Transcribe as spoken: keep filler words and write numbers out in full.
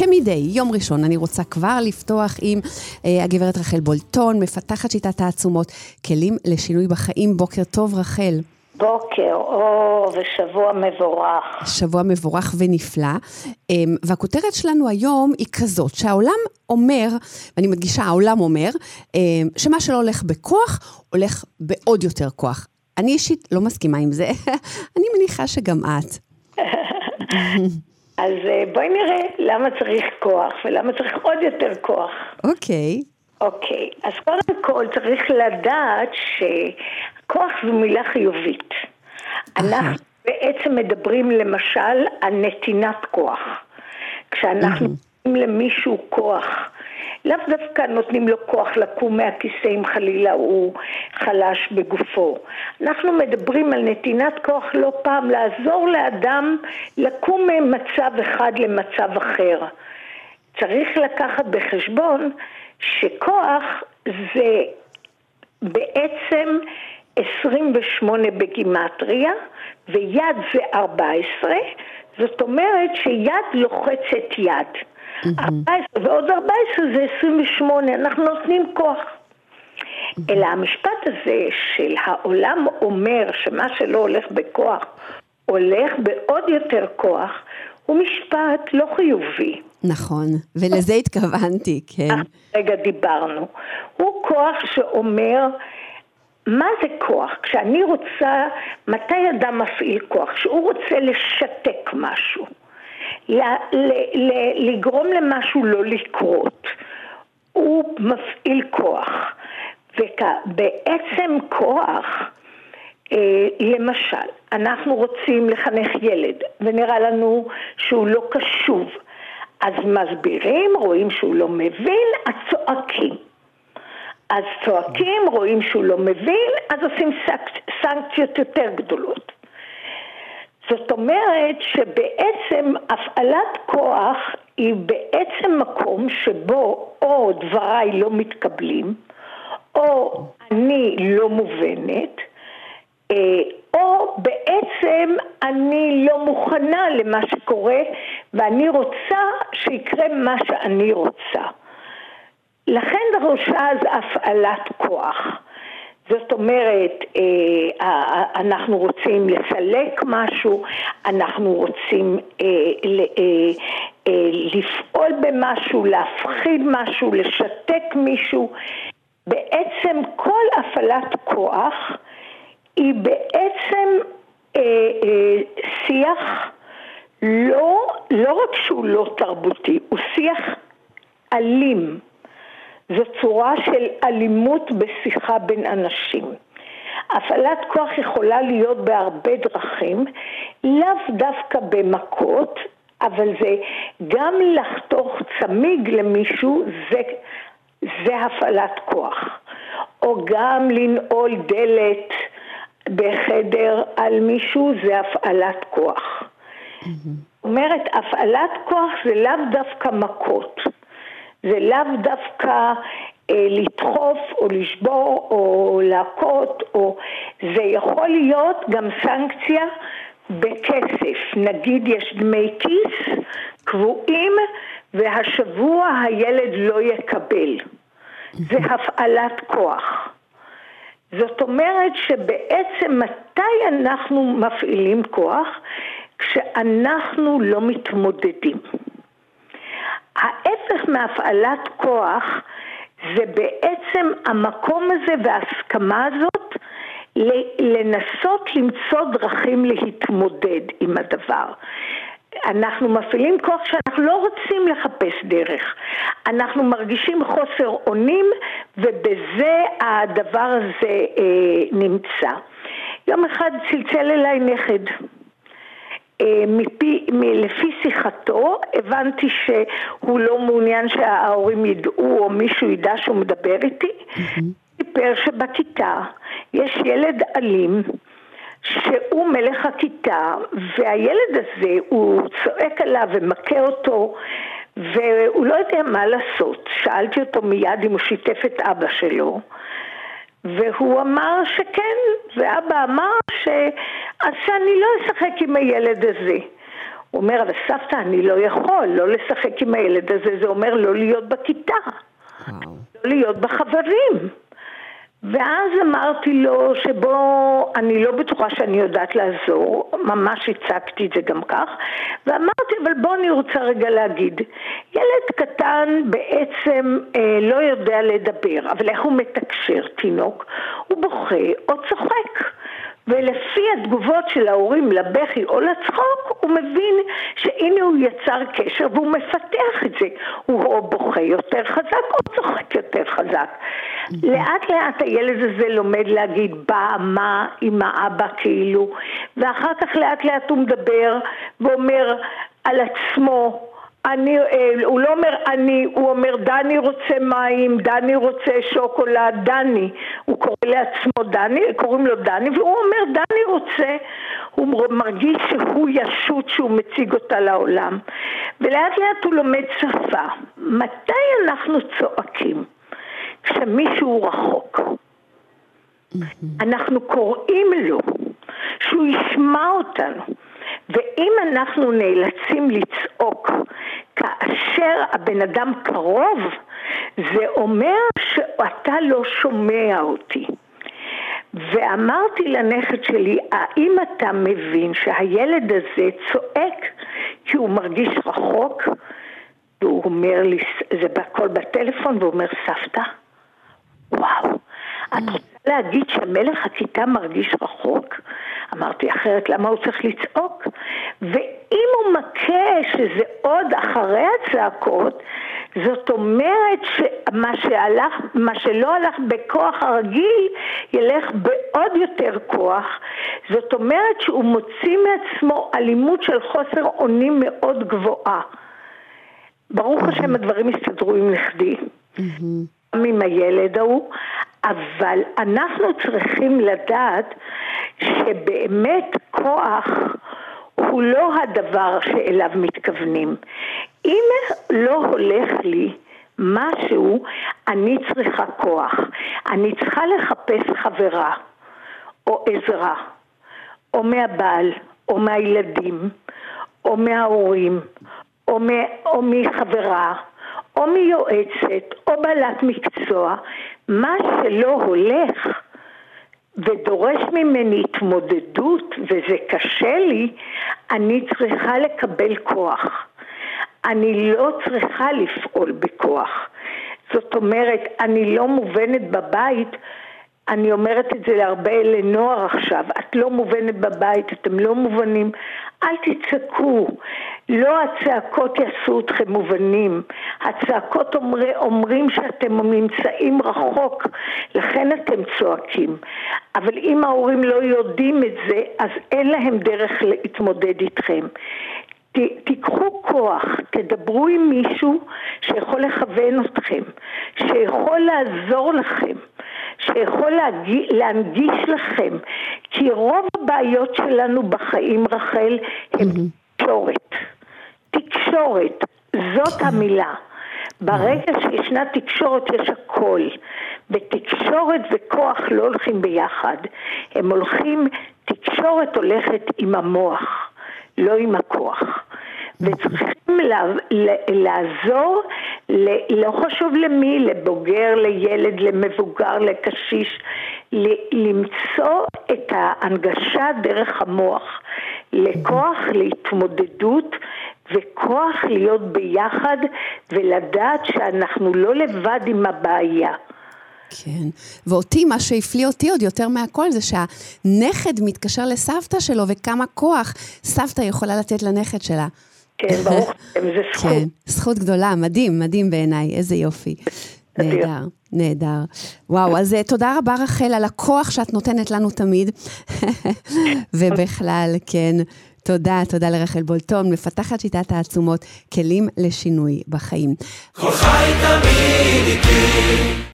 כמדי, יום ראשון, אני רוצה כבר לפתוח עם אה, הגברת רחל בולטון, מפתחת שיטת העצומות, כלים לשינוי בחיים. בוקר טוב, רחל. בוקר, או, ושבוע מבורך. שבוע מבורך ונפלא. אה, והכותרת שלנו היום היא כזאת, שהעולם אומר, ואני מדגישה, העולם אומר, אה, שמה שלא הולך בכוח, הולך בעוד יותר כוח. אני אישית לא מסכימה עם זה, אני מניחה שגם את. אז בואי נראה למה צריך כוח, ולמה צריך עוד יותר כוח. אוקיי. אוקיי, אז קודם כל צריך לדעת שכוח זו מילה חיובית. אנחנו בעצם מדברים למשל על נתינת כוח. כשאנחנו נותנים למישהו כוח, לאו דווקא נותנים לו כוח לקום מהכיסא אם חלילה הוא חלש בגופו. אנחנו מדברים על נתינת כוח לא פעם לעזור לאדם לקום ממצב אחד למצב אחר. צריך לקחת בחשבון שכוח זה בעצם עשרים ושמונה בגימטריה ויד זה ארבע עשרה, זאת אומרת שיד לוחצת יד. ארבע עשרה ועוד ארבע עשרה זה עשרים ושמונה, אנחנו נותנים כוח. אלא המשפט הזה של העולם אומר שמה שלא הולך בכוח הולך בעוד יותר כוח, הוא משפט לא חיובי. נכון, ולזה התכוונתי, כן. רגע דיברנו. הוא כוח שאומר, מה זה כוח? כשאני רוצה, מתי אדם מפעיל כוח? כשהוא רוצה לשתק משהו. ל- ל- ל- לגרום למשהו לא לקרות, הוא מפעיל כוח. ובעצם כוח, אה, למשל, אנחנו רוצים לחנך ילד ונראה לנו שהוא לא קשוב, אז מסבירים, רואים שהוא לא מבין, אז צועקים. אז צועקים, רואים שהוא לא מבין, אז עושים סנקציות יותר גדולות. זאת אומרת שבעצם הפעלת כוח היא בעצם מקום שבו או דבריי לא מתקבלים, או אני לא מובנת, או בעצם אני לא מוכנה למה שקורה, ואני רוצה שיקרה מה שאני רוצה. לכן דרושה אז הפעלת כוח. זאת אומרת, אנחנו רוצים לסלק משהו, אנחנו רוצים לפעול במשהו, להפחיד משהו, לשתק מישהו. בעצם כל הפעלת כוח היא בעצם שיח לא, לא רק שהוא לא תרבותי, הוא שיח אלים. זו צורה של אלימות בשיחה בין אנשים. הפעלת כוח יכולה להיות בהרבה דרכים, לאו דווקא במכות, אבל זה גם לחתוך צמיג למישהו, זה, זה הפעלת כוח. או גם לנעול דלת בחדר על מישהו, זה הפעלת כוח. זאת אומרת, הפעלת כוח זה לאו דווקא מכות. זה לאו דווקא אה, לדחוף או לשבור או להכות, או זה יכול להיות גם סנקציה בכסף. נגיד יש דמי כיס קבועים והשבוע הילד לא יקבל. זה הפעלת כוח. זאת אומרת שבעצם מתי אנחנו מפעילים כוח? כשאנחנו לא מתמודדים. ההפך מהפעלת כוח זה בעצם המקום הזה וההסכמה הזאת לנסות למצוא דרכים להתמודד עם הדבר. אנחנו מפעילים כוח שאנחנו לא רוצים לחפש דרך. אנחנו מרגישים חוסר אונים ובזה הדבר הזה אה, נמצא. יום אחד צלצל אליי נכד. מפי, לפי שיחתו הבנתי שהוא לא מעוניין שההורים ידעו או מישהו ידע שהוא מדבר איתי. סיפר שבכיתה יש ילד אלים שהוא מלך הכיתה, והילד הזה הוא צועק עליו ומכה אותו והוא לא יודע מה לעשות. שאלתי אותו מיד אם הוא שיתף את אבא שלו, והוא אמר שכן, ואבא אמר ש... אז שאני לא אשחק עם הילד הזה. הוא אומר, אבל סבתא, אני לא יכול, לא לשחק עם הילד הזה, זה אומר לא להיות בכיתה, וואו. לא להיות בחברים. ואז אמרתי לו שבו אני לא בטוחה שאני יודעת לעזור, ממש הצגתי את זה גם כך, ואמרתי, אבל בוא אני רוצה רגע להגיד, ילד קטן בעצם אה, לא יודע לדבר, אבל איך הוא מתקשר תינוק? הוא בוכה או צוחק. ולפי התגובות של ההורים לבכי או לצחוק, הוא מבין שהנה הוא יצר קשר והוא מפתח את זה. הוא או בוכה יותר חזק או צוחק יותר חזק. לאט לאט הילד הזה לומד להגיד בא, מה, עם האבא כאילו, ואחר כך לאט לאט הוא מדבר ואומר על עצמו, אני, הוא לא אומר אני, הוא אומר דני רוצה מים, דני רוצה שוקולד, דני, הוא קורא לעצמו דני, קוראים לו דני, והוא אומר דני רוצה, הוא מרגיש שהוא ישות שהוא מציג אותה לעולם, ולאט לאט הוא לומד שפה. מתי אנחנו צועקים? כשמישהו רחוק. אנחנו קוראים לו, שהוא ישמע אותנו. ואם אנחנו נאלצים לצעוק כאשר הבן אדם קרוב, זה אומר שאתה לא שומע אותי. ואמרתי לנכד שלי, האם אתה מבין שהילד הזה צועק כי הוא מרגיש רחוק? והוא אומר לי, זה בכל בטלפון, והוא אומר, סבתא, וואו, את רוצה להגיד שמלך הכיתה מרגיש רחוק? אמרתי, אחרת למה הוא צריך לצעוק? ואם הוא מכה שזה עוד אחרי הצעקות, זאת אומרת שמה שהלך, מה שלא הלך בכוח הרגיל, ילך בעוד יותר כוח. זאת אומרת שהוא מוציא מעצמו אלימות של חוסר אונים מאוד גבוהה. ברוך השם הדברים הסתדרו עם נכדי, גם עם הילד ההוא, אבל אנחנו צריכים לדעת שבאמת כוח הוא לא הדבר שאליו מתכוונים. אם לא הולך לי משהו, אני צריכה כוח. אני צריכה לחפש חברה או עזרה, או מהבעל, או מהילדים, או מההורים, או, מ... או מחברה, או מיועצת, או בעלת מקצוע. מה שלא הולך ודורש ממני התמודדות, וזה קשה לי, אני צריכה לקבל כוח. אני לא צריכה לפעול בכוח. זאת אומרת, אני לא מובנת בבית, אני אומרת את זה להרבה לנוער עכשיו, את לא מובנת בבית, אתם לא מובנים, אל תצעקו, לא הצעקות יעשו אתכם מובנים, הצעקות אומר, אומרים שאתם נמצאים רחוק, לכן אתם צועקים, אבל אם ההורים לא יודעים את זה, אז אין להם דרך להתמודד איתכם. תיקחו כוח, תדברו עם מישהו שיכול לכוון אתכם, שיכול לעזור לכם, שיכול להגיש, להנגיש לכם, כי רוב הבעיות שלנו בחיים, רחל, הם תקשורת. תקשורת, זאת המילה. ברגע שישנה תקשורת יש הכל, ותקשורת וכוח לא הולכים ביחד, הם הולכים, תקשורת הולכת עם המוח, לא עם הכוח. וצריכים לעזור, לא חשוב למי, לבוגר, לילד, למבוגר, לקשיש, למצוא את ההנגשה דרך המוח, לכוח להתמודדות וכוח להיות ביחד ולדעת שאנחנו לא לבד עם הבעיה. כן, ואותי, מה שהפליא אותי עוד יותר מהכל, זה שהנכד מתקשר לסבתא שלו, וכמה כוח סבתא יכולה לתת לנכד שלה. כן, ברוך, זה זכות. כן, זכות גדולה, מדהים, מדהים בעיניי, איזה יופי. נהדר, נהדר. וואו, אז תודה רבה רחל על הכוח שאת נותנת לנו תמיד, ובכלל, כן, תודה, תודה לרחל בולטון, מפתחת שיטת העצומות, כלים לשינוי בחיים. כל חי תמיד איתי.